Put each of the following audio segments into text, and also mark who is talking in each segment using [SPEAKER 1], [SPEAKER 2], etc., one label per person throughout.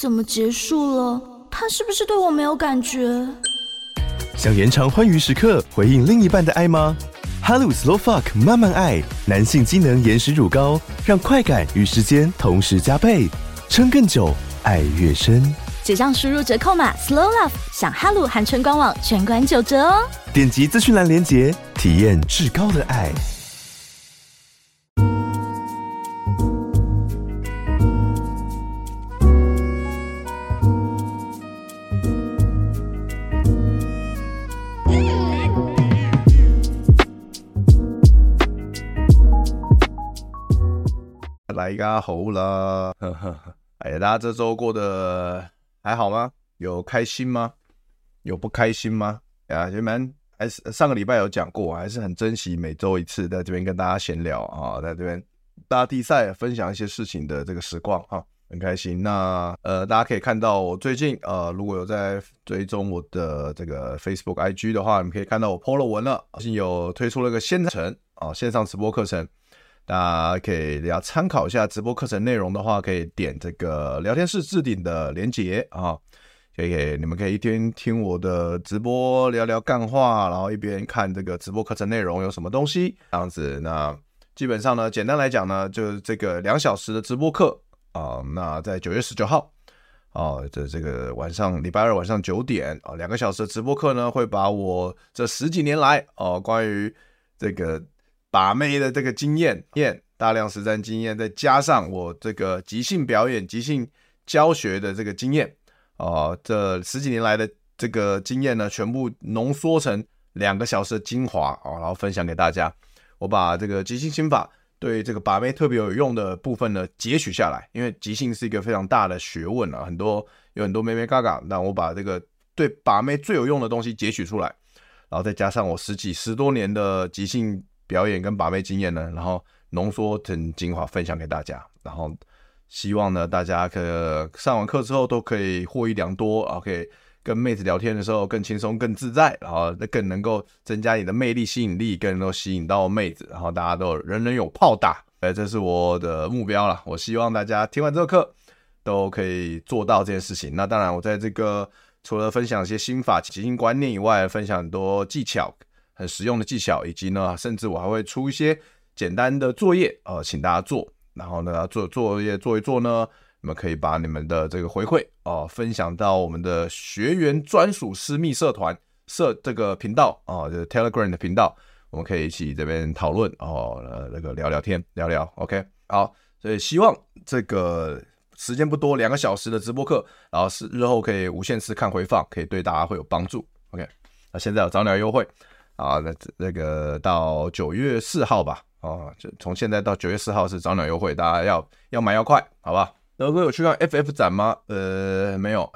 [SPEAKER 1] 怎么结束了？他是不是对我没有感觉？
[SPEAKER 2] 想延长欢愉时刻，回应另一半的爱吗？哈鲁 Slow Fuck 慢慢爱，男性机能延时乳膏，让快感与时间同时加倍，撑更久，爱越深。
[SPEAKER 1] 结账输入折扣码 Slow Love， 享哈鲁含春官网全馆9折哦！
[SPEAKER 2] 点击资讯栏连结，体验至高的爱。
[SPEAKER 3] 来个猴了，哎呀，大家这周过得还好吗？有开心吗？有不开心吗？呀，还是上个礼拜有讲过，还是很珍惜每周一次在这边跟大家闲聊啊，在这边大地赛分享一些事情的这个时光哈，很开心。那大家可以看到我最近如果有在追踪我的这个 Facebook、IG 的话，你们可以看到我 po 了文了，最近有推出了个线上直播课程。大家可以参考一下直播课程内容的话，可以点这个聊天室置顶的连结啊，你们可以一边听我的直播聊聊干话，然后一边看这个直播课程内容有什么东西这样子。那基本上呢，简单来讲呢，就是这个2小时的直播课那在9月19号这个礼拜二晚上9点2个小时的直播课呢，会把我这10几年来关于这个把妹的这个经验，大量实战经验，再加上我这个即兴表演、即兴教学的这个经验这10几年来的这个经验呢，全部浓缩成2个小时的精华然后分享给大家。我把这个即兴心法对这个把妹特别有用的部分呢截取下来，因为即兴是一个非常大的学问有很多妹妹嘎嘎，那我把这个对把妹最有用的东西截取出来，然后再加上我10多年的即兴表演跟把妹经验呢，然后浓缩成精华分享给大家，然后希望呢大家上完课之后都可以获益良多可以跟妹子聊天的时候更轻松更自在，然后更能够增加你的魅力吸引力，更能够吸引到妹子，然后大家都人人有炮打，这是我的目标啦。我希望大家听完这个课都可以做到这件事情。那当然我在这个除了分享一些心法即兴观念以外，分享很多技巧，很实用的技巧，以及呢甚至我还会出一些简单的作业请大家做，然后呢作业做一做呢，你们可以把你们的这个回馈分享到我们的学员专属私密社团这个频道就是 Telegram 的频道，我们可以一起这边讨论那个聊聊天聊聊 OK 好，所以希望这个时间不多2个小时的直播课，然后日后可以无限次看回放，可以对大家会有帮助 OK。 那现在有早鸟优惠那个到9月4号吧就从现在到9月4号是早鸟优惠，大家要买要快好不好？德哥有去看 FF 展吗？没有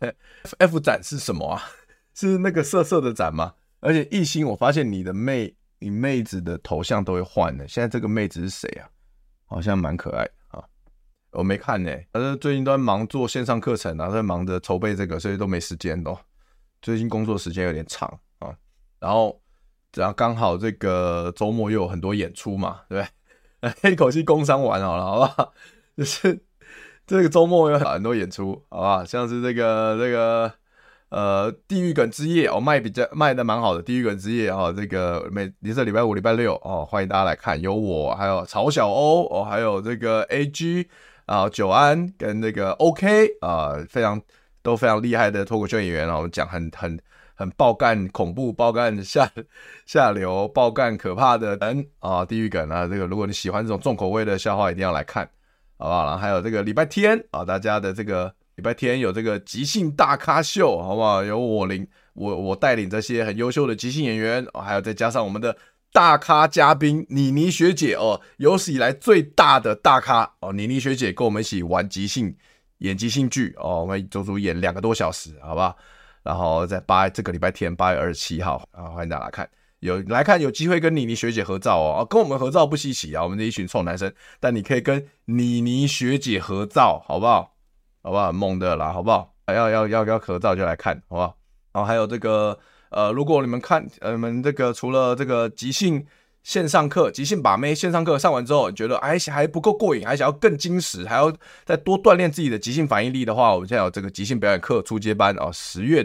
[SPEAKER 3] FF 展是什么啊？是那个色色的展吗？而且艺兴我发现你妹子的头像都会换的，现在这个妹子是谁啊？好像蛮可爱的我没看但是最近都在忙做线上课程在忙着筹备这个，所以都没时间最近工作时间有点长然后刚好这个周末又有很多演出嘛，对不对？一口气工商完好了，好不好？就是这个周末有很多演出，好不好？像是这个地狱梗之夜卖的蛮好的，地狱梗之夜这个也是礼拜5、礼拜6欢迎大家来看，有我，还有曹小欧还有这个 AG久安跟那个 OK 都非常厉害的脱口秀演员我们讲很爆干恐怖、爆干下流、爆干可怕的人地狱梗这个如果你喜欢这种重口味的笑话，一定要来看，好不好？然后还有这个礼拜天大家的这个礼拜天有这个即兴大咖秀，好不好？有我带领这些很优秀的即兴演员还有再加上我们的大咖嘉宾妮妮学姐有史以来最大的大咖妮妮学姐跟我们一起玩即兴演即兴剧我们足足演2个多小时，好不好？然后在这个礼拜天8月27号欢迎大家来看，有机会跟妮妮学姐合照跟我们合照不稀奇我们这一群臭男生，但你可以跟妮妮学姐合照，好不好？好不好？很猛的啦，好不好？要合照就来看，好不好？然后还有这个如果你们看你们这个除了这个即兴线上课即兴把妹线上课上完之后，你觉得还不够过瘾，还想要更精实，还要再多锻炼自己的即兴反应力的话，我们现在有这个即兴表演课初阶班哦，10月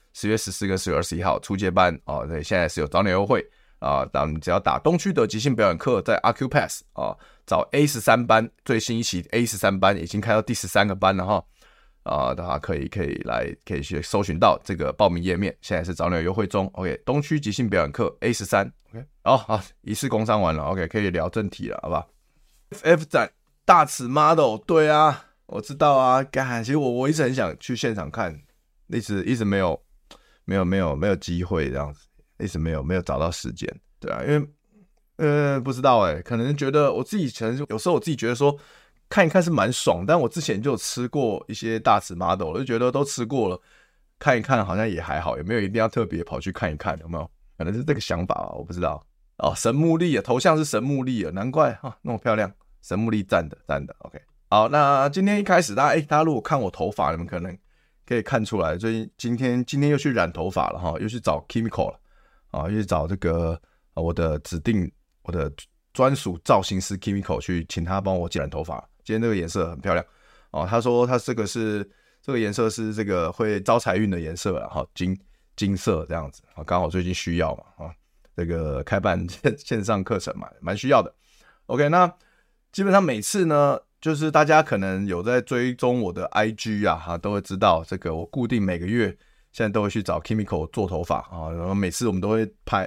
[SPEAKER 3] 14跟10月21号初阶班哦，对，现在是有早鸟优惠啊，你只要打东区的即兴表演课，在 Acupass 啊找 A13 班，最新一期 A13 班已经开到第13个班了哈。大家可以去搜寻到这个报名页面，现在是早鸟优惠中。OK， 东区即兴表演课 A13。OK， 好，一次工商完了。OK， 可以聊正题了，好不好 ？FF 展大尺 model， 对啊，我知道啊。其实我一直很想去现场看，一直没有机会这样子，一直没有找到时间，对啊，因为不知道可能觉得可能有时候我自己觉得说。看一看是蛮爽，但我之前就有吃过一些大尺 model， 我就觉得都吃过了，看一看好像也还好，有没有一定要特别跑去看一看？有没有？可能是这个想法吧，我不知道。哦，神木莉头像是神木莉难怪那么漂亮，神木莉赞的。OK， 好，那今天一开始大家如果看我头发，你们可能可以看出来，最近今天又去染头发了哈，又去找 Kimiko 了又去找这个我的专属造型师 Kimiko 去请他帮我剪染头发。今天这个颜色很漂亮哦，他说他这个颜色是这个会招财运的颜色啦，金色这样子，刚好最近需要嘛这个开办线上课程嘛，蛮需要的。OK， 那基本上每次呢，就是大家可能有在追踪我的 IG 都会知道这个我固定每个月现在都会去找 Kimiko 做头发然后每次我们都会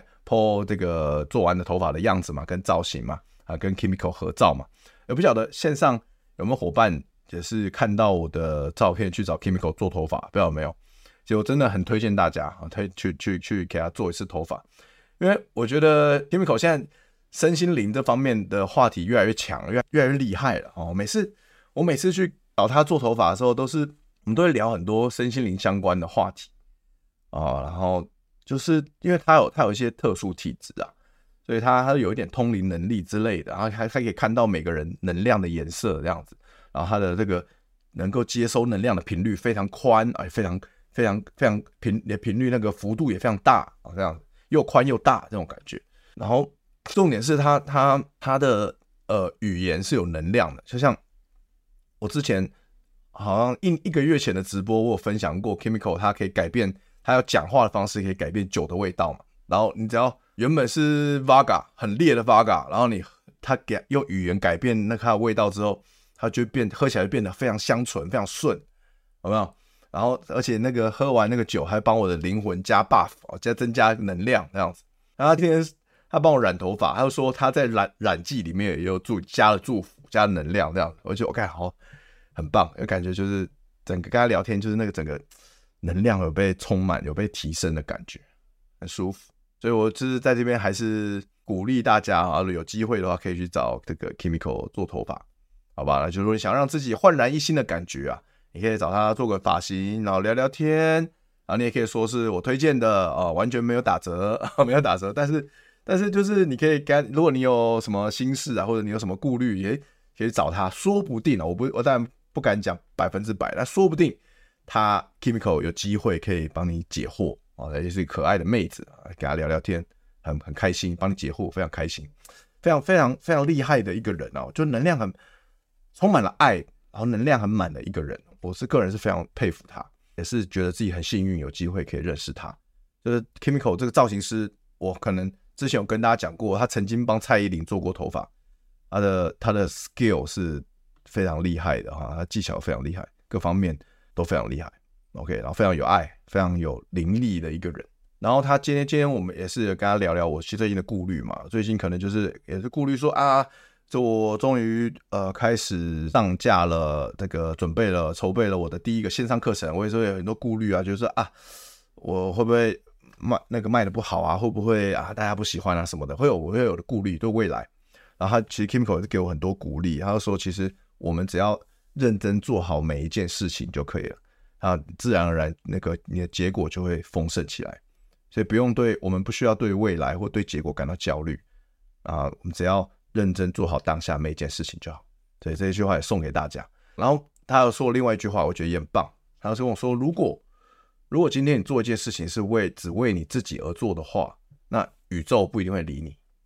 [SPEAKER 3] po 这个做完的头发的样子嘛，跟造型嘛跟 Kimiko 合照嘛。也不晓得线上有没有伙伴也是看到我的照片去找 Kimiko 做头发，不知道有没有？其实我真的很推荐大家去给他做一次头发，因为我觉得 Kimiko 现在身心灵这方面的话题越来越强，越来越厉害了我每次去找他做头发的时候，我们都会聊很多身心灵相关的话题然后就是因为他有一些特殊体质所以他有一点通灵能力之类的，然后他可以看到每个人能量的颜色这样子，然后他的这个能够接收能量的频率非常宽非常频率那个幅度也非常大这样又宽又大这种感觉。然后重点是他的语言是有能量的，就像我之前好像一个月前的直播，我有分享过 Kimiko 他可以改变他要讲话的方式，可以改变酒的味道嘛。然后你只要原本是 Vodka 很烈的 Vodka， 然后他用语言改变它的味道之后，它就喝起来就变得非常香醇，非常顺，有没有？然后而且那个喝完那个酒还帮我的灵魂加 buff， 增加能量这样子。然后他今天他帮我染头发，他就说他在染剂里面也有加了祝福，加了能量这样子。我就OK， 好，很棒，有感觉就是整个跟他聊天，就是那个整个能量有被充满，有被提升的感觉，很舒服。所以我就是在这边还是鼓励大家有机会的话可以去找这个 Kimiko 做头发，好吧？就是如果你想让自己焕然一新的感觉你可以找他做个发型，然后聊聊天，然后你也可以说是我推荐的完全没有打折，没有打折，但是就是你可以如果你有什么心事或者你有什么顾虑，也可以找他，说不定我当然不敢讲100%，但说不定他 Kimiko 有机会可以帮你解惑而且是一个可爱的妹子，跟他聊聊天，很开心，帮你解惑，非常开心，非常厉害的一个人就能量充满了爱，然后能量很满的一个人。我个人是非常佩服他，也是觉得自己很幸运有机会可以认识他。就是 Kimiko 这个造型师，我可能之前有跟大家讲过，他曾经帮蔡依林做过头发，他的 skill 是非常厉害的他技巧非常厉害，各方面都非常厉害。OK， 然后非常有爱，非常有灵力的一个人。然后他今天我们也是跟他聊聊我最近的顾虑嘛，最近可能也是顾虑说就我终于开始上架了，这个筹备了我的第一个线上课程，我也是会有很多顾虑就是我会不会卖的不好会不会大家不喜欢什么的，我会有的顾虑对未来。然后其实 Kimiko 也是给我很多鼓励，他就说其实我们只要认真做好每一件事情就可以了，自然而然你的结果就会丰盛起来。所以我们不需要对未来或对结果感到焦虑我们只要认真做好当下每一件事情就好。所以这一句话也送给大家。然后他有说另外一句话，我觉得也很棒，他就跟我说，如果今天你做一件事情是只为你自己而做的话，那宇宙不一定会理你，对，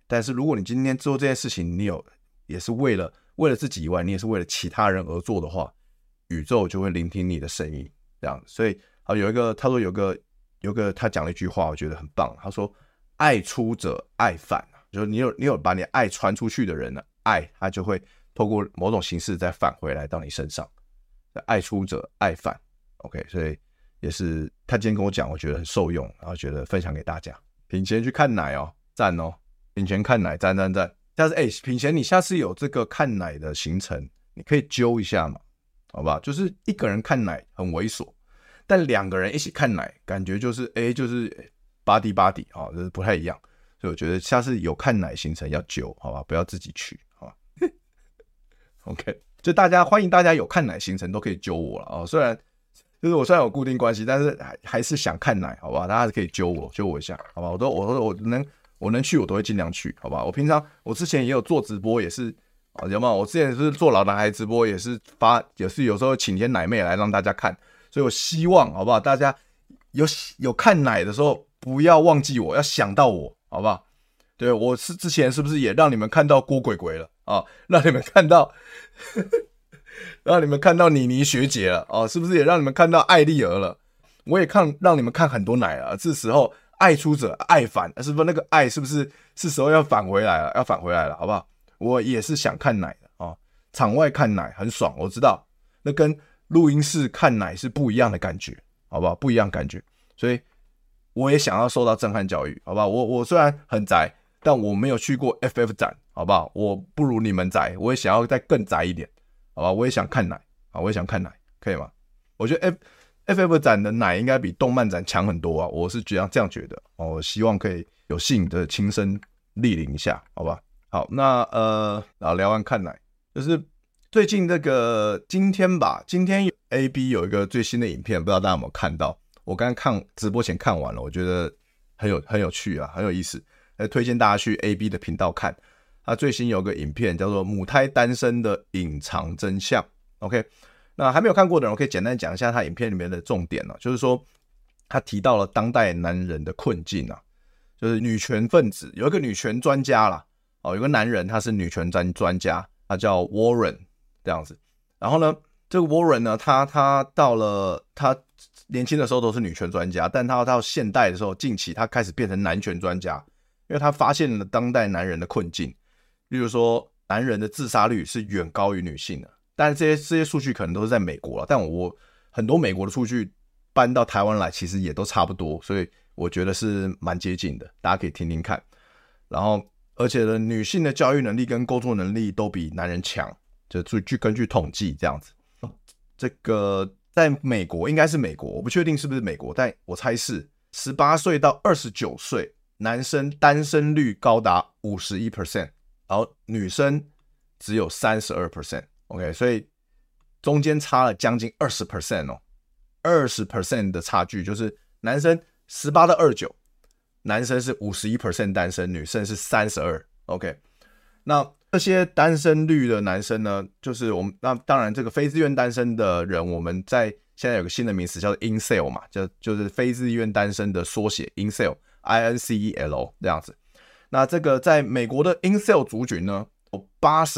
[SPEAKER 3] 但是如果你今天做这件事情，也是为了自己以外，你也是为了其他人而做的话，宇宙就会聆听你的声音，这样。所以他说有个他讲了一句话，我觉得很棒。他说：“爱出者爱返。”就是你有把你爱传出去的人呢，爱他就会透过某种形式再返回来到你身上。爱出者爱返 ，OK， 所以也是他今天跟我讲，我觉得很受用，然后觉得分享给大家。品贤去看奶哦，赞哦！品贤看奶，赞。下次品贤你下次有这个看奶的行程，你可以揪一下嘛，好不好？就是一个人看奶很猥琐，但2个人一起看奶，感觉就是就是 body 哦，就是不太一样。所以我觉得下次有看奶行程要揪，好吧？不要自己去，好吧？OK。就欢迎大家有看奶行程都可以揪我了哦。虽然有固定关系，但是还是想看奶，好吧？大家可以揪我一下，好吧？我能去我都会尽量去，好吧？我之前也有做直播，也是有没有？我之前是做老男孩直播，也是有时候请一些奶妹来让大家看，所以我希望好不好？大家有看奶的时候不要忘记我，要想到我，好不好？对，我之前是不是也让你们看到郭鬼鬼了啊？让你们看到妮妮学姐了啊？是不是也让你们看到艾丽儿了？我也让你们看很多奶了。这时候爱出者爱返，是不是那个爱是不是时候要返回来了？好不好？我也是想看奶的啊，场外看奶很爽，我知道那跟录音室看奶是不一样的感觉，好不好？不一样感觉，所以我也想要受到震撼教育，好不好？我虽然很宅。但我没有去过 FF 展，好不好？我不如你们宅，我也想要再更宅一点，好吧？我也想看奶，我也想看奶，可以吗？我觉得 FF 展的奶应该比动漫展强很多啊，我是这样觉得哦。我希望可以有幸的亲身莅临一下，好吧？好，那聊完看奶，就是最近今天 AB 有一个最新的影片，不知道大家有没有看到？我刚刚直播前看完了，我觉得很有趣啊，很有意思。推荐大家去 AB 的频道看，他最新有个影片叫做《母胎单身的隐藏真相》。OK， 那还没有看过的人，我可以简单讲一下他影片里面的重点就是说他提到了当代男人的困境就是女权分子有一个女权专家啦，有个男人他是女权专家，他叫 Warren 这样子。然后呢，这个 Warren 呢，他到了他年轻的时候都是女权专家，但他到现代的时候，近期他开始变成男权专家。因为他发现了当代男人的困境，例如说男人的自杀率是远高于女性的，但是这些数据可能都是在美国了，但我很多美国的数据搬到台湾来其实也都差不多，所以我觉得是蛮接近的，大家可以听听看。然后而且呢，女性的教育能力跟工作能力都比男人强，就根据统计这样子。这个在美国应该是美国，我不确定是不是美国，但我猜是18岁到29岁。男生单身率高达 51%， 然后女生只有 32%，OK， 所以中间差了将近 20% 哦，20% 的差距，就是男生18到29，男生是 51% 单身，女生是 32%，OK， 那这些单身率的男生呢，就是我们那当然这个非自愿单身的人，我们现在有个新的名词叫做 incel 嘛，就是非自愿单身的缩写 incel。INCEL 这样子，那这个在美国的 incel 族群呢，有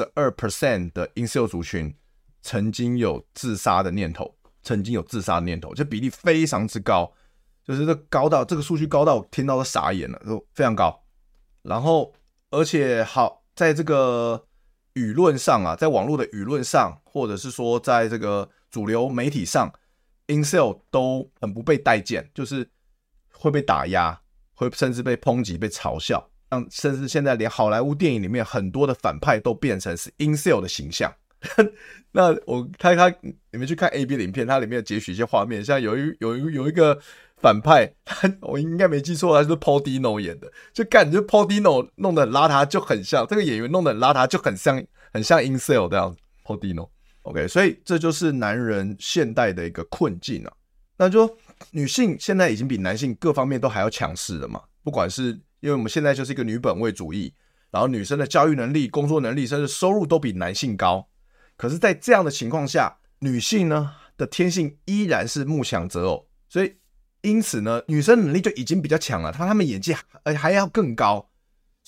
[SPEAKER 3] 82% 的 incel 族群曾经有自杀的念头，这比例非常之高，就是这个数据高到我听到都傻眼了，都非常高。然后而且在这个舆论上在网络的舆论上，或者是说在这个主流媒体上 ，incel 都很不被待见，就是会被打压。会甚至被抨击、被嘲笑，甚至现在连好莱坞电影里面很多的反派都变成是 incel 的形象。那你们去看 AB 的影片，它里面有截取一些画面，像有一个反派，我应该没记错，他就是 Paul Dano 演的，就Paul Dano 弄得很邋遢，就很像这个演员弄得很邋遢，就很像 incel 这样子。Paul Dano，OK， 所以这就是男人现代的一个困境那就女性现在已经比男性各方面都还要强势了嘛，不管是因为我们现在就是一个女本位主义，然后女生的教育能力、工作能力甚至收入都比男性高，可是在这样的情况下，女性呢的天性依然是慕强择偶，所以因此呢女生能力就已经比较强了，她们眼界还要更高，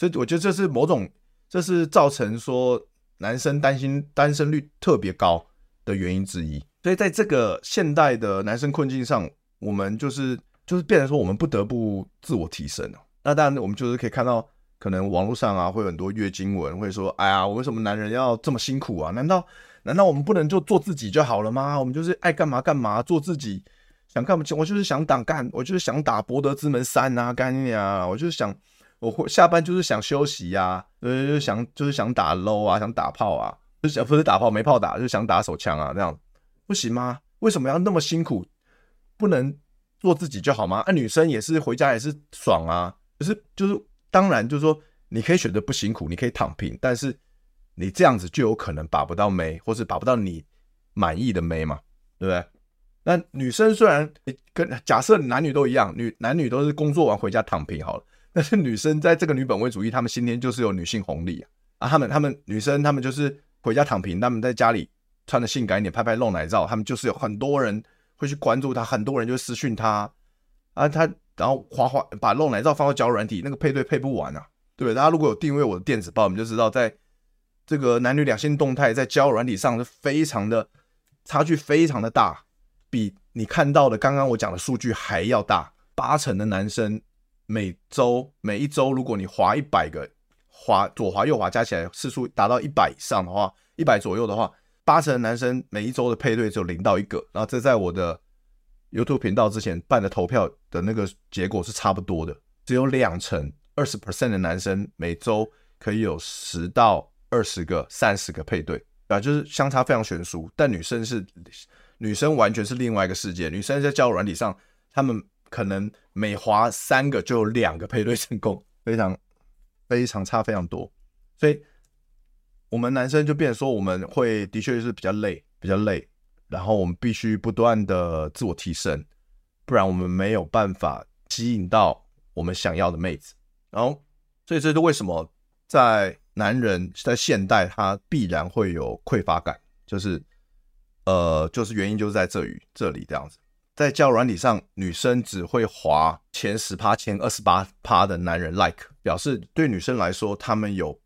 [SPEAKER 3] 所以我觉得这是造成说男生单身率特别高的原因之一。所以在这个现代的男生困境上，我们就是变成说我们不得不自我提升。那当然我们就是可以看到可能网络上啊会有很多月经文会说，哎呀，为什么男人要这么辛苦啊？难道我们不能就做自己就好了吗？我们就是爱干嘛干嘛，做自己，想干嘛，我就是想我就是想打博德之门3啊，干你啊！我就是想，我下班就是想休息啊，就是想打 low 啊，想打炮啊，不是打炮没炮打，就是想打手枪啊，这样不行吗？为什么要那么辛苦？不能做自己就好吗？女生也是回家也是爽啊，就是当然就是说你可以选择不辛苦，你可以躺平，但是你这样子就有可能把不到妹，或是把不到你满意的妹嘛，对不对？那女生虽然假设男女都一样，男女都是工作完回家躺平好了，但是女生在这个女本位主义，她们先天就是有女性红利啊。她们女生她们就是回家躺平，她们在家里穿的性感一点，拍露奶照，她们就是有很多人会去关注她，很多人就私讯她啊，然后把露奶照放到交友软体，那个配对配不完啊，对不对？大家如果有订阅我的电子报，你们就知道在这个男女两性动态在交友软体上是非常的差距非常的大，比你看到的刚刚我讲的数据还要大。80%的男生每一周如果你滑100个，左滑右滑加起来次数达到100以上的话，100左右的话，80%的男生每一周的配对只有0到1个，然后这在我的 YouTube 频道之前办的投票的那个结果是差不多的，只有20% 的男生每周可以有10到20个、30个配对啊，就是相差非常悬殊。但女生完全是另外一个世界，女生在交友软体上，她们可能每滑3个就有2个配对成功，非常差非常多。所以我们男生就变成说，我们会的确是比较累，然后我们必须不断的自我提升，不然我们没有办法吸引到我们想要的妹子。然后，所以这是为什么在男人在现代他必然会有匮乏感，就是原因就是在这里这样子。在交友软体上，女生只会滑前10%、前28%的男人 like， 表示对女生来说，他们有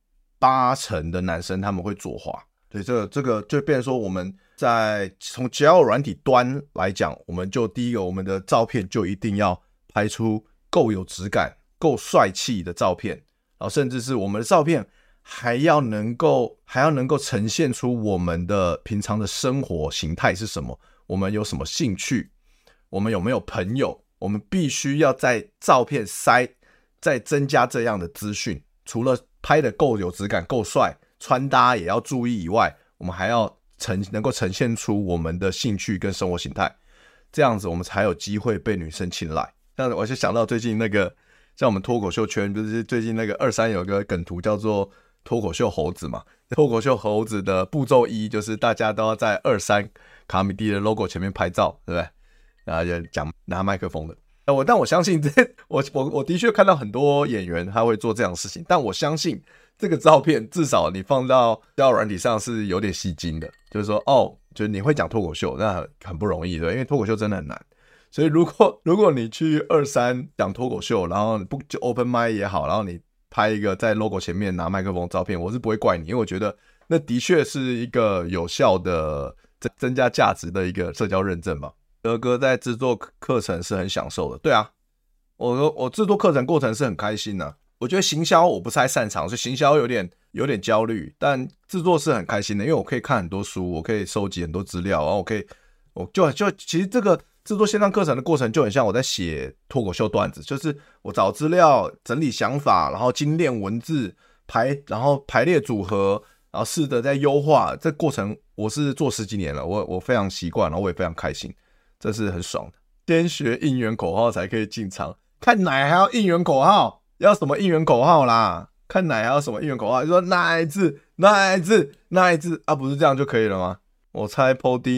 [SPEAKER 3] 80%的男生他们会左滑。所以这个就变成说，我们在从交友软体端来讲，我们就第一个，我们的照片就一定要拍出够有质感、够帅气的照片，然后甚至是我们的照片还要能够呈现出我们的平常的生活形态是什么，我们有什么兴趣，我们有没有朋友，我们必须要在照片再增加这样的资讯。除了拍的够有质感、够帅，穿搭也要注意以外，我们还要能够呈现出我们的兴趣跟生活形态，这样子我们才有机会被女生青睐。但我就想到最近那个，像我们脱口秀圈，就是最近那个23有个梗图叫做脱口秀猴子嘛。脱口秀猴子的步骤1就是大家都要在23卡米蒂的 logo 前面拍照，对不对？然后就讲拿麦克风的。但我相信我的确看到很多演员他会做这样的事情，但我相信这个照片至少你放到交友软体上是有点吸睛的，就是说就是你会讲脱口秀，那很不容易，对，因为脱口秀真的很难。所以如果你去23讲脱口秀，然后不就 open mic 也好，然后你拍一个在 logo 前面拿麦克风照片，我是不会怪你，因为我觉得那的确是一个有效的增加价值的一个社交认证吧。德哥在制作课程是很享受的，对啊，我制作课程过程是很开心的。我觉得行销我不太擅长，所以行销有点焦虑，但制作是很开心的，因为我可以看很多书，我可以收集很多资料，然后我就其实这个制作线上课程的过程就很像我在写脱口秀段子，就是我找资料、整理想法，然后精炼文字，然后排列组合，然后试着在优化。这过程我是做10几年了，我非常习惯，然后我也非常开心，这是很爽的。先学应援口号才可以进场，看奶还要应援口号，要什么应援口号啦？看奶还要什么应援口号？就说哪一次啊，不是这样就可以了吗？我猜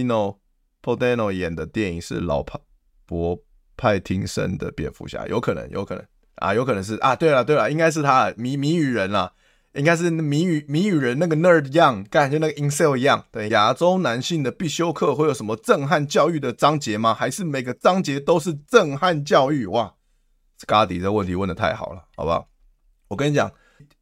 [SPEAKER 3] Podino 演的电影是老伯派汀森的蝙蝠侠，有可能啊，有可能是啊，对了，应该是他谜语人啦，应该是谜语人那个 nerd 一样，感觉那个 incel 一样。对，亚洲男性的必修课会有什么震撼教育的章节吗？还是每个章节都是震撼教育？哇 ，Scotty 这问题问得太好了，好不好？我跟你讲，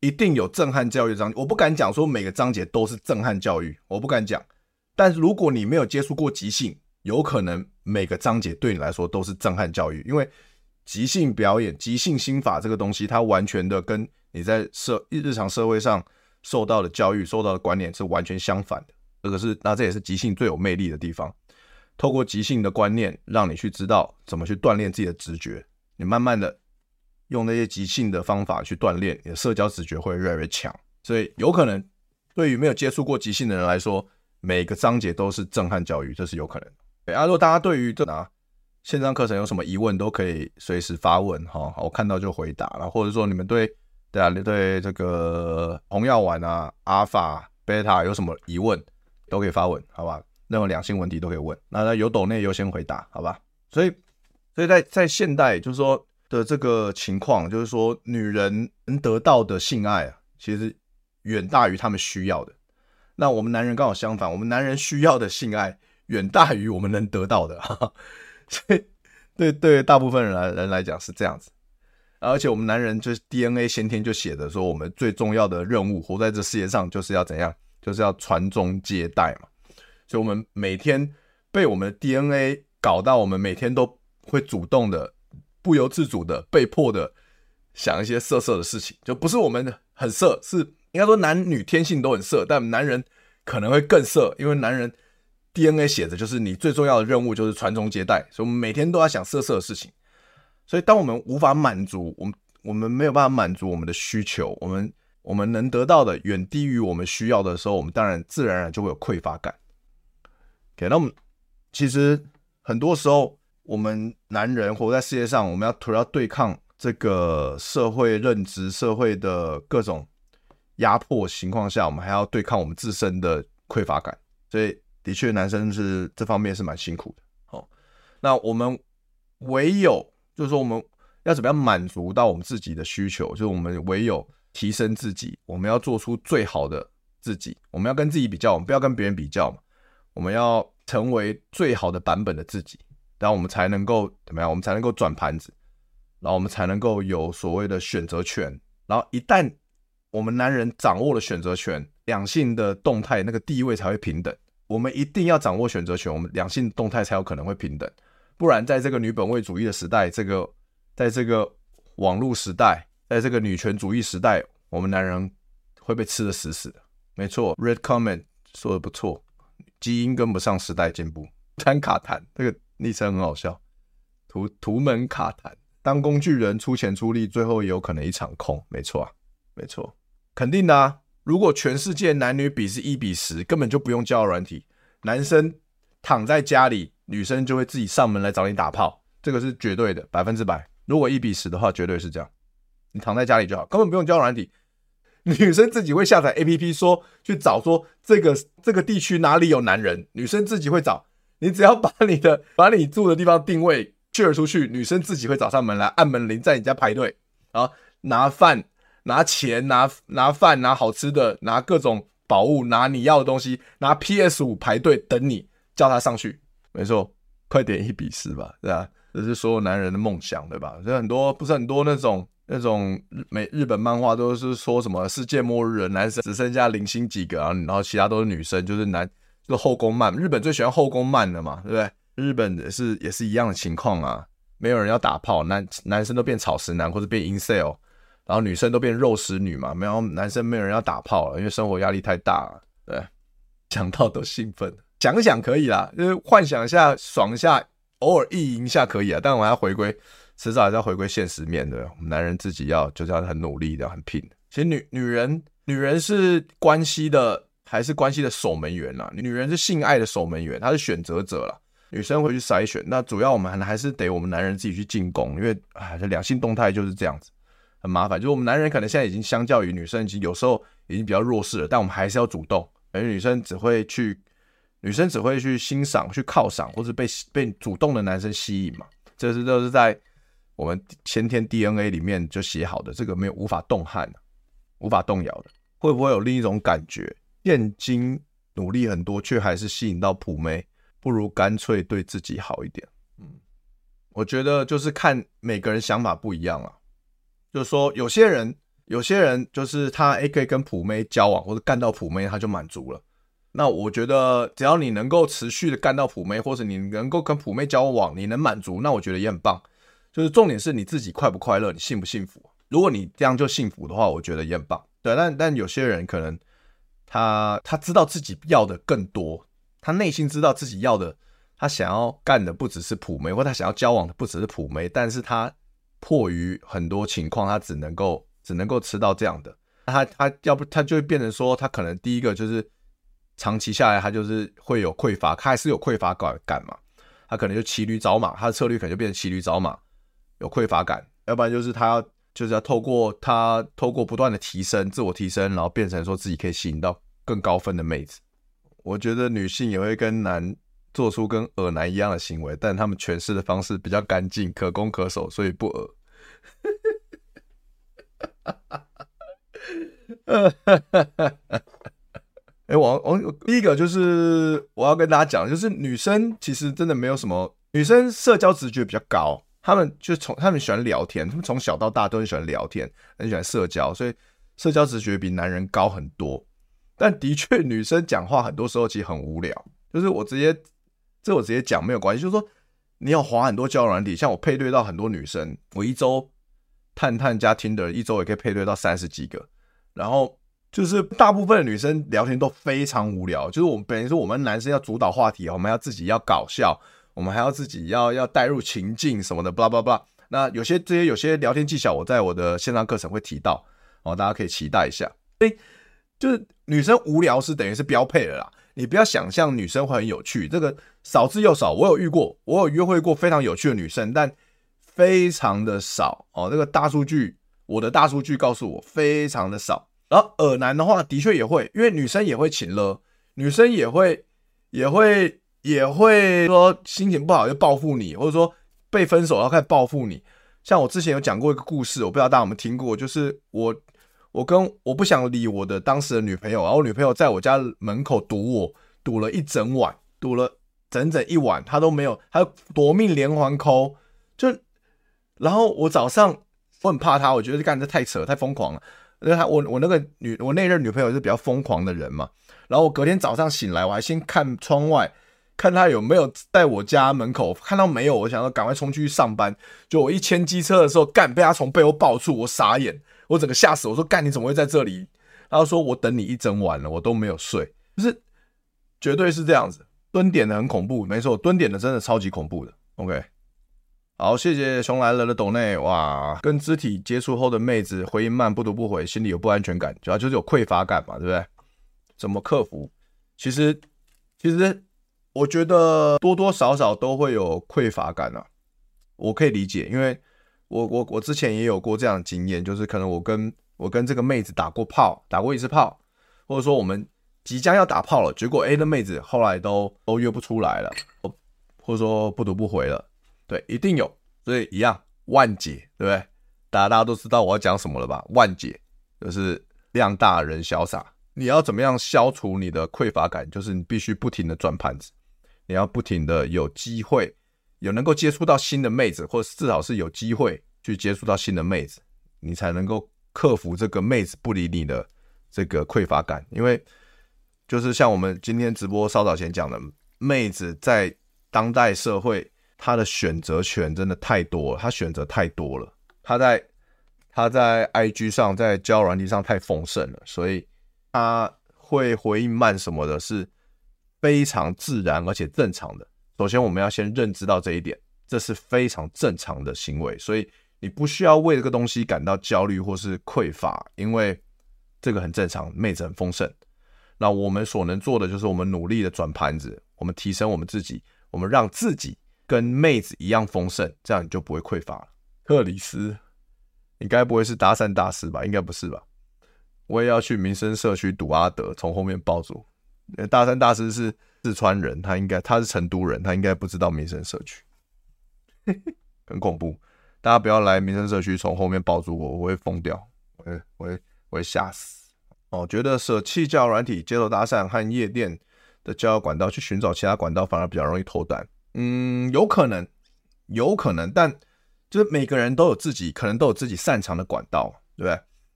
[SPEAKER 3] 一定有震撼教育的章节，我不敢讲说每个章节都是震撼教育，我不敢讲。但是如果你没有接触过即兴，有可能每个章节对你来说都是震撼教育，因为即兴表演、即兴心法这个东西，它完全的跟你在日常社会上受到的教育、受到的观念是完全相反的。这也是即兴最有魅力的地方。透过即兴的观念，让你去知道怎么去锻炼自己的直觉。你慢慢的用那些即兴的方法去锻炼，你的社交直觉会越来越强。所以有可能对于没有接触过即兴的人来说，每个章节都是震撼教育，这是有可能的。如果大家对于线上课程有什么疑问，都可以随时发问我看到就回答。然后或者说你们对这个红药丸阿尔法、贝塔有什么疑问，都可以发问，好吧？任何两性问题都可以问。那有斗内优先回答，好吧？所以在现代就是说的这个情况，就是说女人能得到的性爱其实远大于她们需要的。那我们男人刚好相反，我们男人需要的性爱远大于我们能得到的，所以对大部分人来讲是这样子。而且我们男人就是 DNA 先天就写的说，我们最重要的任务，活在这世界上就是要怎样，就是要传宗接代嘛。所以我们每天被我们的 DNA 搞到，我们每天都会主动的、不由自主的、被迫的想一些色的事情，就不是我们很色，是应该说男女天性都很色，但男人可能会更色，因为男人 DNA 写的就是你最重要的任务就是传宗接代，所以我们每天都要想色的事情。所以当我们无法满足我们没有办法满足我们的需求，我们能得到的远低于我们需要的时候，我们当然自然而然就会有匮乏感。那我们其实很多时候，我们男人活在世界上，我们要对抗这个社会认知、社会的各种压迫情况下，我们还要对抗我们自身的匮乏感。所以的确，男生是这方面是蛮辛苦的。那我们唯有就是说，我们要怎么样满足到我们自己的需求，就是我们唯有提升自己，我们要做出最好的自己，我们要跟自己比较，我们不要跟别人比较嘛。我们要成为最好的版本的自己，然后我们才能够怎么样？我们才能够转盘子，然后我们才能够有所谓的选择权。然后一旦我们男人掌握了选择权，两性的动态那个地位才会平等。我们一定要掌握选择权，我们两性动态才有可能会平等。不然，在这个女本位主义的时代，在这个网络时代，在这个女权主义时代，我们男人会被吃得死死的。没错 ，Red Comment 说的不错。基因跟不上时代进步，谈卡痰这个昵称很好笑，图门卡痰，当工具人出钱出力，最后也有可能一场空，没错没错，肯定的如果全世界男女比是1:10，根本就不用交友软体，男生躺在家里，女生就会自己上门来找你打炮，这个是绝对的，100%。如果1:10的话，绝对是这样，你躺在家里就好，根本不用交友软体。女生自己会下载 APP 去找这个地区哪里有男人，女生自己会找。你只要把你住的地方定位 share 出去，女生自己会找上门来，按门铃在你家排队，然后拿饭、拿钱、拿饭、拿好吃的、拿各种宝物、拿你要的东西、拿 PS5 排队等你，叫他上去。没错，快点1:10吧，对吧？这是所有男人的梦想，对吧？所以不是很多那种日本漫画都是说什么世界末日，男生只剩下零星几个然后其他都是女生，就是后宫漫。日本最喜欢后宫漫的嘛，对不对？日本也是一样的情况啊，没有人要打炮，男生都变草食男或者变 incel， 然后女生都变肉食女嘛，男生没有人要打炮了，因为生活压力太大了，对，讲到都兴奋，想想可以啦，就是幻想一下，爽一下，偶尔意淫一下可以啊，但我还要回归。迟早还是要回归现实面的，我们男人自己就是要很努力的，很拼。其实女人是关系的，还是关系的守门员啦。女人是性爱的守门员，她是选择者啦。女生会去筛选，那主要我们还是得我们男人自己去进攻，因为这两性动态就是这样子，很麻烦。就是我们男人可能现在已经相较于女生有时候已经比较弱势了，但我们还是要主动，因为女生只会去欣赏、去犒赏，或者被主动的男生吸引嘛。这都是在我们先天 DNA 里面就写好的，这个没有无法动撼无法动摇的。会不会有另一种感觉？现今努力很多，却还是吸引到普妹，不如干脆对自己好一点。我觉得就是看每个人想法不一样啦。就是说，有些人有些人就是他可以跟普妹交往，或者干到普妹他就满足了。那我觉得只要你能够持续的干到普妹，或者你能够跟普妹交往，你能满足，那我觉得也很棒。就是重点是你自己快不快乐，你幸不幸福。如果你这样就幸福的话，我觉得也很棒。对，但有些人可能他知道自己要的更多，他内心知道自己要的，他想要干的不只是普妹，或他想要交往的不只是普妹，但是他迫于很多情况，他只能够吃到这样的。他要不他就会变成说，他可能第一个就是长期下来，他就是会有匮乏，他还是有匮乏感嘛。他可能就骑驴找马，他的策略可能就变成骑驴找马，有匮乏感。要不然就是他要透过不断的提升，自我提升，然后变成说自己可以吸引到更高分的妹子。我觉得女性也会跟男做出跟恶男一样的行为，但他们诠释的方式比较干净，可攻可守，所以不恶。第一个就是我要跟大家讲，就是女生其实真的没有什么，女生社交直觉比较高，她们喜欢聊天，她们从小到大都很喜欢聊天，很喜欢社交，所以社交直觉比男人高很多。但的确，女生讲话很多时候其实很无聊，就是我直接讲没有关系，就是说你要滑很多交友软体，像我配对到很多女生，我一周探加 Tinder 一周也可以配对到30几个，然后就是大部分的女生聊天都非常无聊，就是我们本来说我们男生要主导话题，我们要自己要搞笑，我们还要自己要带入情境什么的 blah blah blah。 那有些聊天技巧我在我的线上课程会提到，大家可以期待一下。所以就是女生无聊是等于是标配了啦，你不要想象女生会很有趣，这个少之又少。我有约会过非常有趣的女生，但非常的少这个大数据，我的大数据告诉我非常的少。然后耳男的话的确也会，因为女生也会情勒，女生也会说心情不好就报复你，或者说被分手要开始报复你。像我之前有讲过一个故事，我不知道大家有没有听过，就是我不想理我的当时的女朋友，然后我女朋友在我家门口堵了一整晚，堵了整整一晚，她都没有，她夺命连环call，然后我早上我很怕她，我觉得干这太扯太疯狂了。我那任女朋友是比较疯狂的人嘛，然后我隔天早上醒来，我还先看窗外，看她有没有在我家门口，看到没有，我想要赶快冲去上班。就我一牵机车的时候，被她从背后抱住，我傻眼，我整个吓死，我说干你怎么会在这里？她说我等你一整晚了，我都没有睡，就是绝对是这样子。蹲点的很恐怖，没错，蹲点的真的超级恐怖的。OK。好，谢谢熊来了的抖内。哇，跟肢体接触后的妹子回应慢，不读不回，心里有不安全感，主要就是有匮乏感嘛，对不对？怎么克服？其实我觉得多多少少都会有匮乏感啊，我可以理解，因为我之前也有过这样的经验，就是可能我跟这个妹子打过一次炮，或者说我们即将要打炮了，结果 A 的妹子后来都约不出来了，或者说不读不回了。对，一定有，所以一样万解，对不对？大家都知道我要讲什么了吧？万解就是量大人小傻。你要怎么样消除你的匮乏感？就是你必须不停的转盘子，你要不停的有机会，有能够接触到新的妹子，或者至少是有机会去接触到新的妹子，你才能够克服这个妹子不理你的这个匮乏感。因为就是像我们今天直播稍早前讲的，妹子在当代社会，他的选择权真的太多了，他选择太多了，他在 IG 上，在交友软体上太丰盛了，所以他会回应慢什么的是非常自然而且正常的。首先我们要先认知到这一点，这是非常正常的行为，所以你不需要为这个东西感到焦虑或是匮乏，因为这个很正常，妹子很丰盛。那我们所能做的就是我们努力的转盘子，我们提升我们自己，我们让自己跟妹子一样丰盛，这样你就不会匮乏了。克里斯，你该不会是搭讪大师吧？应该不是吧？我也要去民生社区堵阿德，从后面抱住。搭讪大师是四川人，他是成都人，他应该不知道民生社区，很恐怖。大家不要来民生社区从后面抱住我，我会疯掉，我会吓死。觉得舍弃交友软体、街头搭讪和夜店的交友管道，去寻找其他管道反而比较容易脱单。有可能，但就是每个人可能都有自己擅长的管道，对不对？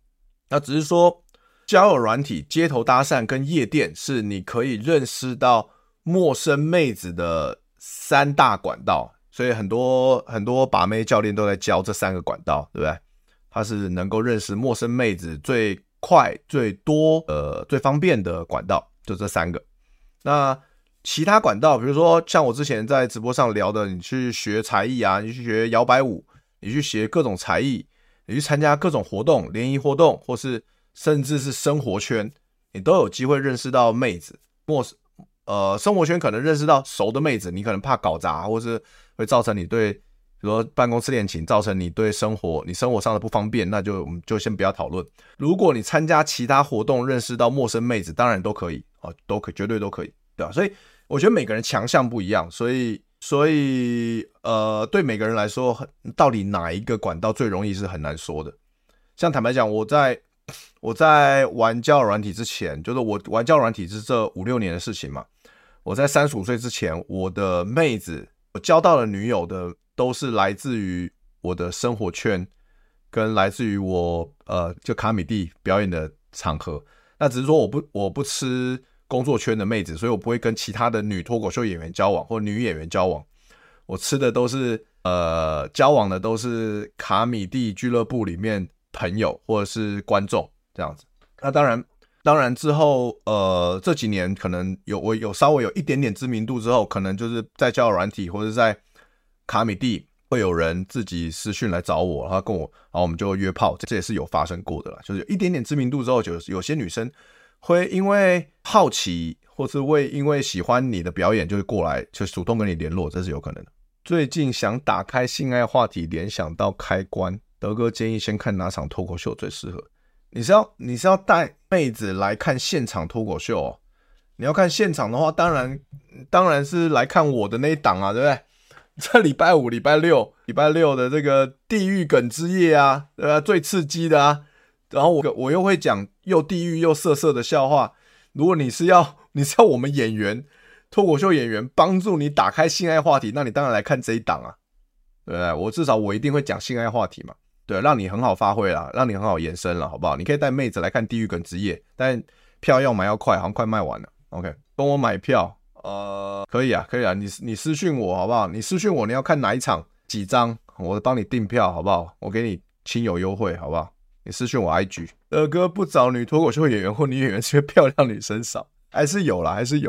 [SPEAKER 3] 那只是说交友软体、街头搭讪跟夜店是你可以认识到陌生妹子的3大管道，所以很多把妹教练都在教这3个管道，对不对？它是能够认识陌生妹子最快、最多、最方便的管道，就这3个。那其他管道，比如说像我之前在直播上聊的，你去学才艺啊，你去学摇摆舞，你去学各种才艺，你去参加各种活动、联谊活动，或是甚至是生活圈，你都有机会认识到妹子。生活圈可能认识到熟的妹子，你可能怕搞砸，或是会造成你对，比如说办公室恋情，造成你对生活上的不方便，那我们就先不要讨论。如果你参加其他活动认识到陌生妹子，当然都可以，绝对都可以，对吧？所以我觉得每个人强项不一样，所以对每个人来说，到底哪一个管道最容易是很难说的。像坦白讲，我在玩交友软体之前，就是我玩交友软体是这5-6年的事情嘛。我在35岁之前，我的妹子，我交到的女友的都是来自于我的生活圈，跟来自于我就卡米蒂表演的场合。那只是说我不吃工作圈的妹子，所以我不会跟其他的女脱口秀演员交往或女演员交往。我吃的都是交往的都是卡米蒂俱乐部里面朋友或者是观众这样子。那当然之后这几年可能我有稍微有一点点知名度之后，可能就是在交友软体或者在卡米蒂会有人自己私讯来找我，然后我们就约炮，这也是有发生过的啦。就是有一点点知名度之后，就有些女生会因为好奇或是因为喜欢你的表演，就会过来就主动跟你联络，这是有可能的。最近想打开性爱话题，联想到开关，德哥建议先看哪场脱口秀最适合。你是要带妹子来看现场脱口秀哦？你要看现场的话，当然是来看我的那一档啊，对不对？这礼拜5、礼拜六的这个地狱梗之夜啊，对吧？最刺激的啊。然后我又会讲又地狱又色色的笑话。如果你是要我们演员脱口秀演员帮助你打开性爱话题，那你当然来看这一档啊，对不对？至少我一定会讲性爱话题嘛。对，让你很好发挥啦，让你很好延伸了，好不好？你可以带妹子来看地狱梗之夜，但票要买要快，好像快卖完了。OK， 帮我买票，可以啊，你私讯我好不好？你私讯我，你要看哪一场几张，我帮你订票好不好？我给你亲友优惠好不好？你私讯我 IG。德哥不找女脱口秀演员或女演员，是因为漂亮女生少，还是有，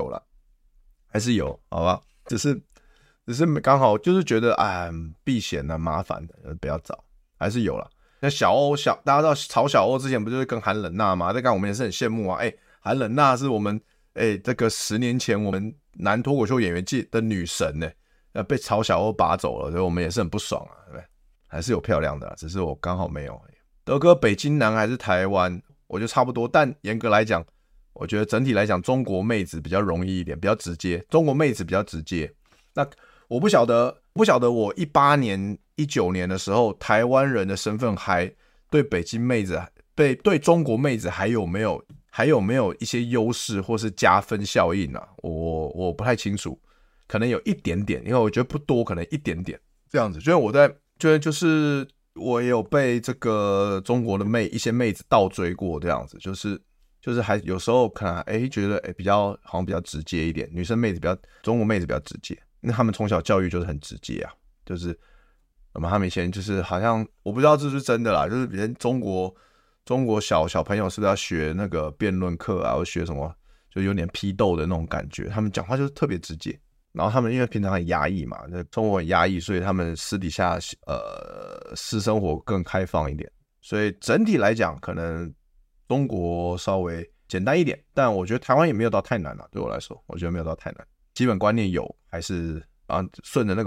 [SPEAKER 3] 好吧？只是刚好就是觉得避嫌的麻烦的，不要找。还是有啦。那大家知道曹小欧之前不就是跟韩冷娜吗？这个我们也是很羡慕啊。韩冷娜是我们这个10年前我们男脱口秀演员界的女神呢，被曹小欧拔走了，所以我们也是很不爽啊，对不对？还是有漂亮的啦，只是我刚好没有。德哥，北京男还是台湾？我觉得差不多，但严格来讲，我觉得整体来讲，中国妹子比较容易一点，比较直接。中国妹子比较直接。那我不晓得我18年、19年的时候，台湾人的身份还对北京妹子、对中国妹子还有没有一些优势或是加分效应啊？我不太清楚，可能有一点点，因为我觉得不多，可能一点点这样子。就是我也有被这个中国的一些妹子倒追过，这样子，就是还有时候可能觉得好像比较直接一点，女生妹子中国妹子比较直接。那他们从小教育就是很直接啊，就是他们以前就是好像我不知道这是真的啦，就是别人中国小朋友是不是要学那个辩论课啊，或学什么，就有点批斗的那种感觉。他们讲话就是特别直接，然后他们因为平常很压抑嘛，生活很压抑，所以他们私底下私生活更开放一点。所以整体来讲，可能中国稍微简单一点，但我觉得台湾也没有到太难啦。对我来说，我觉得没有到太难。基本观念有，还是顺着那个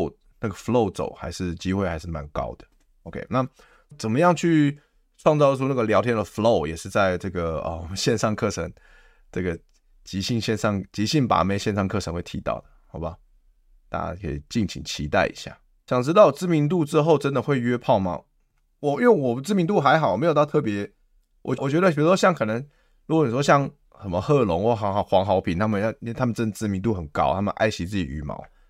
[SPEAKER 3] flow 走，还是机会还是蛮高的。OK， 那怎么样去创造出那个聊天的 flow， 也是在这个我们线上课程这个即兴把妹线上课程会提到的，好吧？大家可以敬请期待一下。想知道知名度之后真的会约炮吗？因为我知名度还好，没有到特别。我觉得比如说像可能，如果你说像什么贺龙或黄豪平，他们真的知名度很高，他们爱惜自己羽毛，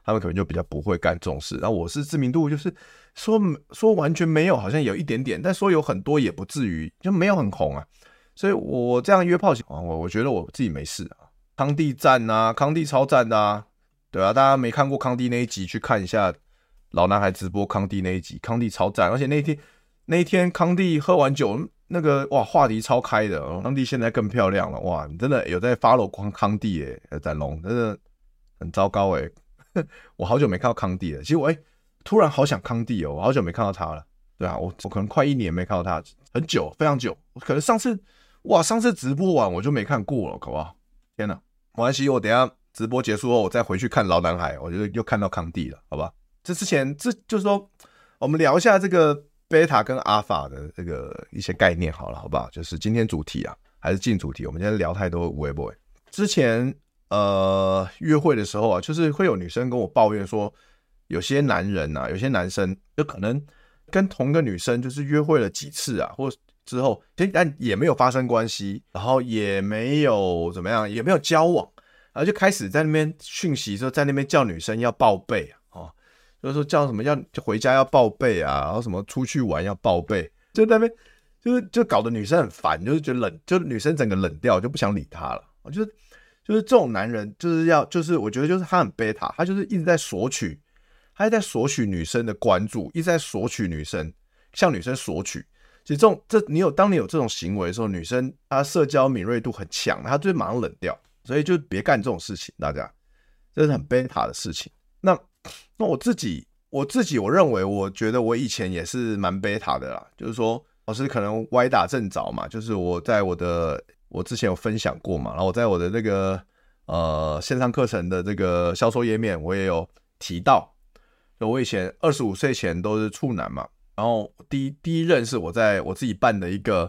[SPEAKER 3] 他们可能就比较不会干这种事。然后我是知名度就是说完全没有，好像有一点点，但说有很多也不至于，就没有很红啊。所以我这样约炮我觉得我自己没事啊。康帝赞啊，康帝超赞啊，对啊，大家没看过康帝那一集，去看一下老男孩直播康帝那一集，康帝超赞，而且那一天康帝喝完酒，那个哇话题超开的，康帝现在更漂亮了，哇，你真的有在 follow 康帝耶，展龙真的很糟糕耶，我好久没看到康帝了，其实我突然好想康帝哦，我好久没看到他了，对啊，我可能快1年没看到他，很久，非常久，可能上次直播完我就没看过了，好不好？天哪，没关系，我等一下直播结束后我再回去看老男孩，我就又看到康帝了，好吧？这之前就是说，我们聊一下这个贝塔跟阿法的这个一些概念好了，好不好？就是今天主题啊，还是进主题，我们今天聊太多微博。之前约会的时候啊，就是会有女生跟我抱怨说，有些男人啊，有些男生就可能跟同一个女生就是约会了几次啊，或之后但也没有发生关系，然后也没有怎么样，也没有交往，然后就开始在那边讯息说，在那边叫女生要报备啊，就是说叫什么就回家要报备啊，然后什么出去玩要报备，就在那边就搞得女生很烦，就是觉得就女生整个冷掉，就不想理他了。就是这种男人就是我觉得就是他很贝塔，他就是一直在索取，他一直在索取女生的关注，一直在索取女生，向女生索取。其实当你有这种行为的时候，女生她社交敏锐度很强，她就会马上冷掉，所以就别干这种事情，大家这是很贝塔的事情。那我自己我认为，我觉得我以前也是蛮贝塔的啦，就是说老师可能歪打正着嘛，就是我之前有分享过嘛，然后我在我的那个线上课程的这个销售页面，我也有提到，就我以前25岁前都是处男嘛。然后第一任是我在我自己办的一个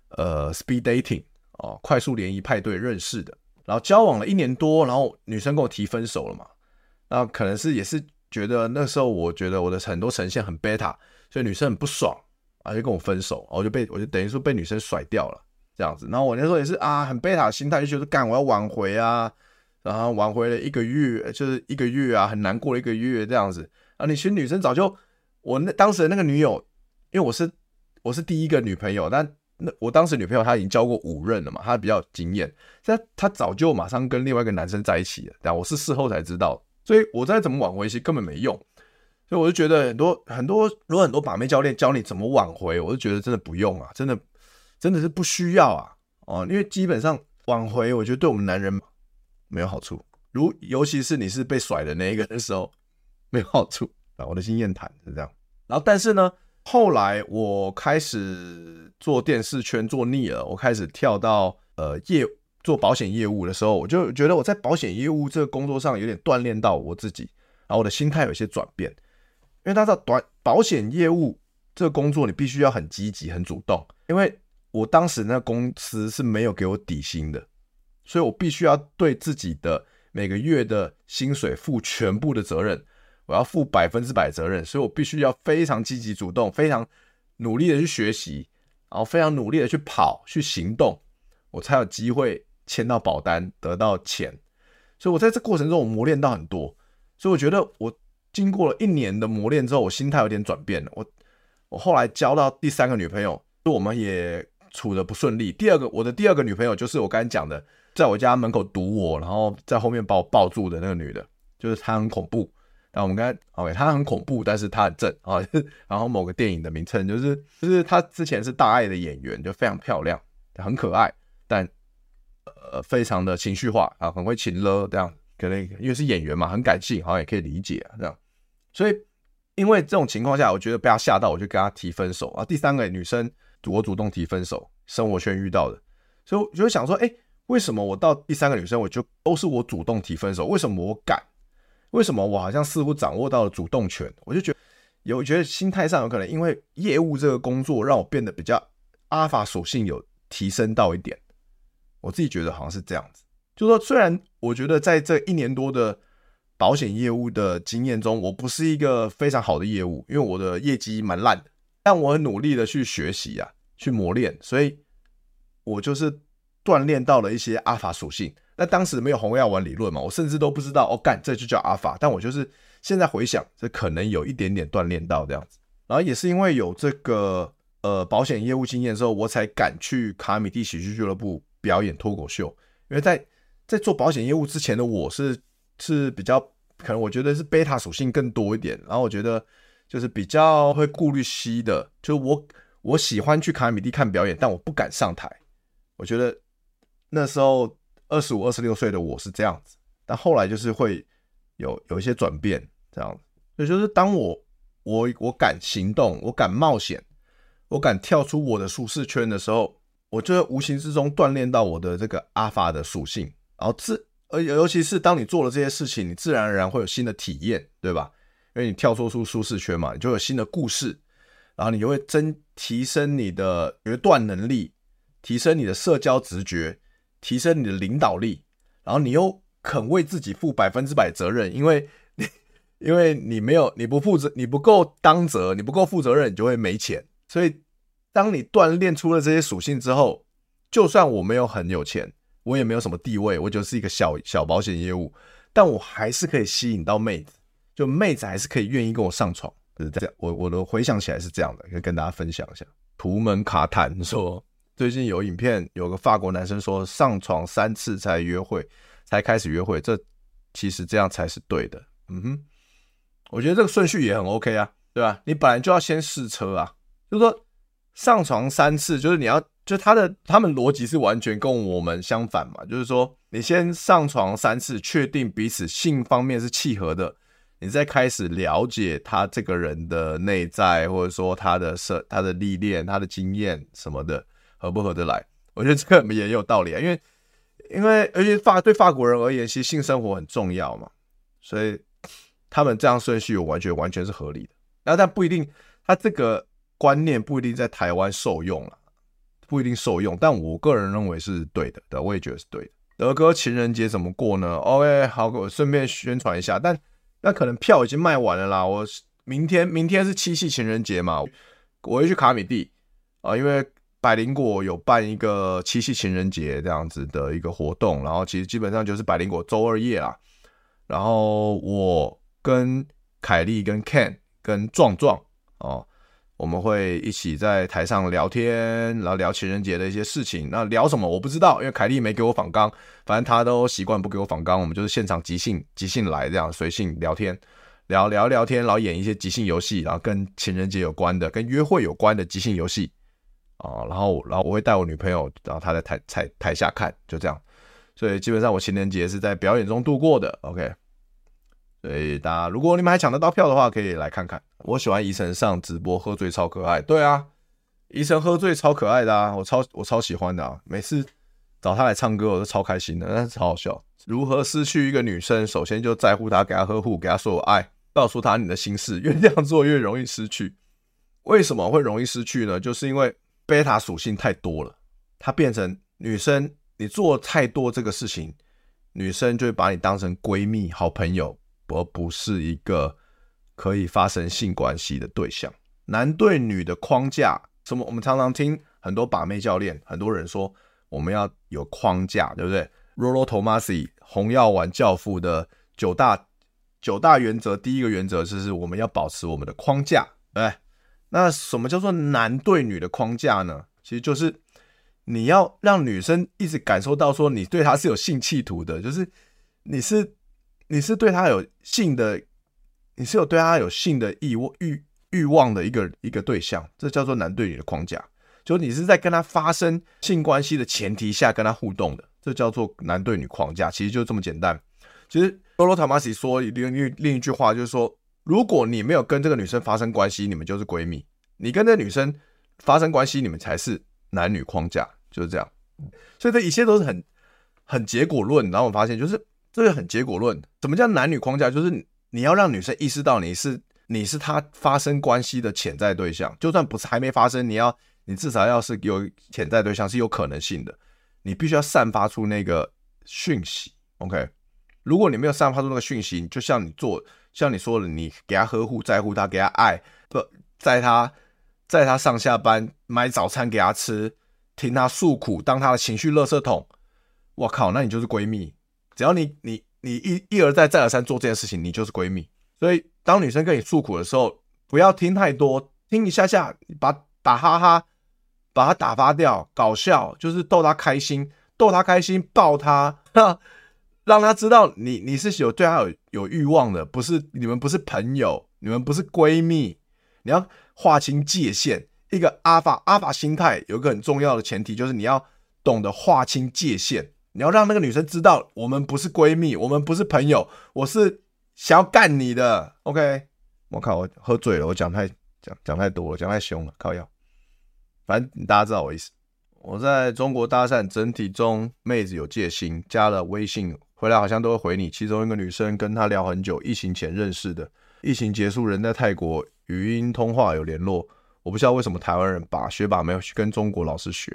[SPEAKER 3] speed dating 快速联谊派对认识的，然后交往了1年多，然后女生跟我提分手了嘛，那可能也是觉得那时候我觉得我的很多呈现很 beta， 所以女生很不爽就跟我分手，我就等于说被女生甩掉了这样子。然后我那时候也是很 beta 的心态，就觉得我要挽回啊，然后挽回了1个月，就是1个月啊，很难过的1个月这样子。其实女生早就。我当时的那个女友，因为我是第一个女朋友，但我当时女朋友她已经交过5任了嘛，她比较有经验，她早就马上跟另外一个男生在一起了，但我是事后才知道，所以我再怎么挽回其实根本没用，所以我就觉得如果很多把妹教练教你怎么挽回，我就觉得真的不用啊，真的是不需要啊，因为基本上挽回我觉得对我们男人没有好处，尤其是你是被甩的那一个的时候没有好处。我的经验谈是这样，然后但是呢，后来我开始做电视圈做腻了，我开始跳到做保险业务的时候，我就觉得我在保险业务这个工作上有点锻炼到我自己，然后我的心态有些转变，因为大家知道保险业务这个工作你必须要很积极很主动，因为我当时那个公司是没有给我底薪的，所以我必须要对自己的每个月的薪水负全部的责任。我要负100%责任，所以我必须要非常积极主动，非常努力的去学习，然后非常努力的去跑去行动，我才有机会签到保单得到钱。所以我在这过程中我磨练到很多，所以我觉得我经过了1年的磨练之后，我心态有点转变了。我后来交到第3个女朋友，我们也处得不顺利。我的第二个女朋友就是我刚才讲的，在我家门口堵我，然后在后面把我抱住的那个女的，就是她很恐怖。然后我们刚才她很恐怖，但是她很正然后某个电影的名称就是她之前是大爱的演员，就非常漂亮，很可爱，但非常的情绪化很会情勒这样，可能因为是演员嘛，很感性，好像也可以理解这样。所以因为这种情况下，我觉得被她吓到，我就跟她提分手第3个女生我主动提分手，生活圈遇到的，所以我就会想说，为什么我到第3个女生都是我主动提分手？为什么我敢？为什么我好像似乎掌握到了主动权？我就觉得心态上有可能因为业务这个工作让我变得比较阿法属性有提升到一点，我自己觉得好像是这样子。就是说虽然我觉得在这1年多的保险业务的经验中，我不是一个非常好的业务，因为我的业绩蛮烂的，但我很努力的去学习去磨练，所以我就是锻炼到了一些阿法属性。 那当时没有红药丸理论嘛，我甚至都不知道干这就叫阿法，但我就是现在回想，这可能有一点点锻炼到这样子。然后也是因为有这个保险业务经验之后，我才敢去卡米蒂喜剧俱乐部表演脱口秀。因为在做保险业务之前的我是比较可能我觉得是贝塔属性更多一点，然后我觉得就是比较会顾虑西的，就是我喜欢去卡米蒂看表演，但我不敢上台。我觉得那时候25、26岁的我是这样子，但后来就是会有一些转变这样子。所以就是当我敢行动，我敢冒险，我敢跳出我的舒适圈的时候，我就会无形之中锻炼到我的这个阿法的属性。然后尤其是当你做了这些事情，你自然而然会有新的体验，对吧？因为你跳出舒适圈嘛，你就有新的故事，然后你就会提升你的决断能力，提升你的社交直觉，提升你的领导力，然后你又肯为自己负100%责任，因为你不够当责，你不够负责任，你就会没钱。所以当你锻炼出了这些属性之后，就算我没有很有钱，我也没有什么地位，我就是一个小保险业务，但我还是可以吸引到妹子，就妹子还是可以愿意跟我上床，就是这样。我的回想起来是这样的，可以跟大家分享一下。图门卡坦说，最近有影片，有个法国男生说上床3次才开始约会，这其实这样才是对的。我觉得这个顺序也很 OK 啊，对吧？你本来就要先试车啊，就是说上床3次，就是你要，就他们逻辑是完全跟我们相反嘛，就是说你先上床3次，确定彼此性方面是契合的，你再开始了解他这个人的内在，或者说他的历练、他的经验什么的合不合得来。我觉得这个也有道理啊，因为而且对法国人而言，其实性生活很重要嘛，所以他们这样顺序完全是合理的。然后但不一定，他这个观念不一定在台湾受用啦，不一定受用，但我个人认为是对的，对，我也觉得是对的。德哥情人节怎么过呢 ？OK， 好，我顺便宣传一下，但那可能票已经卖完了啦。我明天是7夕情人节嘛，我会去卡米蒂因为百灵果有办一个7夕情人节这样子的一个活动，然后其实基本上就是百灵果周2夜啦。然后我跟凯莉、跟 Ken、跟壮我们会一起在台上聊天，然后聊情人节的一些事情。那聊什么我不知道，因为凯莉没给我访纲，反正他都习惯不给我访纲，我们就是现场即兴来这样随性聊天，聊天，然后演一些即兴游戏，然后跟情人节有关的、跟约会有关的即兴游戏然后我会带我女朋友，然后她在台下看，就这样。所以基本上我情人节是在表演中度过的 ，OK。所以大家如果你们还抢得到票的话，可以来看看。我喜欢怡晨上直播喝醉超可爱，对啊，怡晨喝醉超可爱的啊，我超喜欢的啊，每次找他来唱歌我都超开心的，但是超好笑。如何失去一个女生？首先就在乎她，给她呵护，给她所有爱，告诉她你的心事，越这样做越容易失去。为什么会容易失去呢？就是因为贝塔属性太多了，它变成女生，你做太多这个事情，女生就会把你当成闺蜜、好朋友，而不是一个可以发生性关系的对象。男对女的框架，什么？我们常常听很多把妹教练，很多人说我们要有框架，对不对 ？Rollo Tomassi 红药丸教父的九大原则，第一个原则就是我们要保持我们的框架，对不对？那什么叫做男对女的框架呢？其实就是你要让女生一直感受到说你对她是有性企图的，就是你是对她有性的，你是有对她有性的欲望的一个对象，这叫做男对女的框架。就你是在跟她发生性关系的前提下跟她互动的，这叫做男对女框架。其实就这么简单。其实罗罗塔马西说另一句话就是说，如果你没有跟这个女生发生关系，你们就是闺蜜；你跟这个女生发生关系，你们才是男女框架，就是这样。所以这一切都是很结果论。然后我发现就是这个很结果论。什么叫男女框架？就是你要让女生意识到你是她发生关系的潜在对象，就算不是还没发生，你至少要是有潜在对象是有可能性的，你必须要散发出那个讯息 ，OK？ 如果你没有散发出那个讯息，就像你说的，你给她呵护、在乎她，给她爱，载她上下班，买早餐给她吃，听她诉苦，当她的情绪垃圾桶， 我靠，那你就是闺蜜。只要你一而再再而三做这件事情，你就是闺蜜。所以当女生跟你诉苦的时候，不要听太多，听一下下，打哈哈，把她打发掉，搞笑，就是逗她开心，抱她，让她知道你是对她有欲望的，你们不是朋友，你们不是闺蜜，你要划清界限。一个阿法心态有一个很重要的前提，就是你要懂得划清界限，你要让那个女生知道，我们不是闺蜜，我们不是朋友，我是想要干你的。 OK， 我靠，我喝醉了，我讲太多了，讲太凶了，靠腰。反正大家知道我意思。我在中国搭讪，整体中妹子有戒心，加了微信回来好像都会回你。其中一个女生跟她聊很久，疫情前认识的，疫情结束人在泰国，语音通话有联络。我不知道为什么台湾人学把妹去跟中国老师学。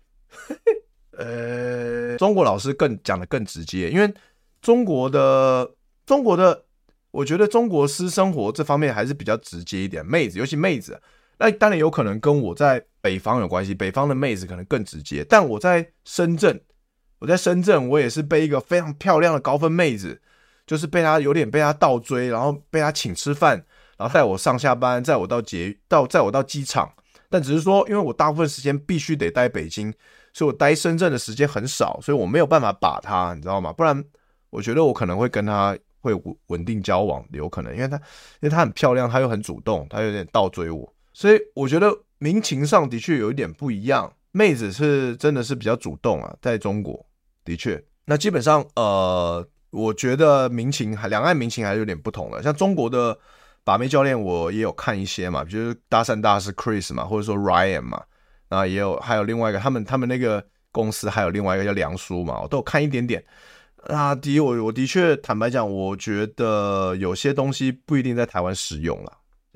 [SPEAKER 3] 中国老师讲得更直接，因为中国的，我觉得中国私生活这方面还是比较直接一点。妹子，尤其妹子，那当然有可能跟我在北方有关系，北方的妹子可能更直接。但我在深圳，我也是被一个非常漂亮的高分妹子，就是有点被她倒追，然后被她请吃饭，然后带我上下班，载我到机场。但只是说，因为我大部分时间必须得待北京，所以我待深圳的时间很少，所以我没有办法把她，你知道吗？不然我觉得我可能会跟她会稳定交往，有可能，因为她很漂亮，她又很主动，她有点倒追我，所以我觉得民情上的确有一点不一样。妹子是真的是比较主动啊，在中国的确。那基本上我觉得两岸民情还是有点不同的。像中国的把妹教练我也有看一些嘛，比如搭讪大师 Chris 嘛，或者说 Ryan 嘛，那还有另外一个他们那个公司还有另外一个叫梁叔嘛，我都有看一点点。那我的确坦白讲，我觉得有些东西不一定在台湾实用啦，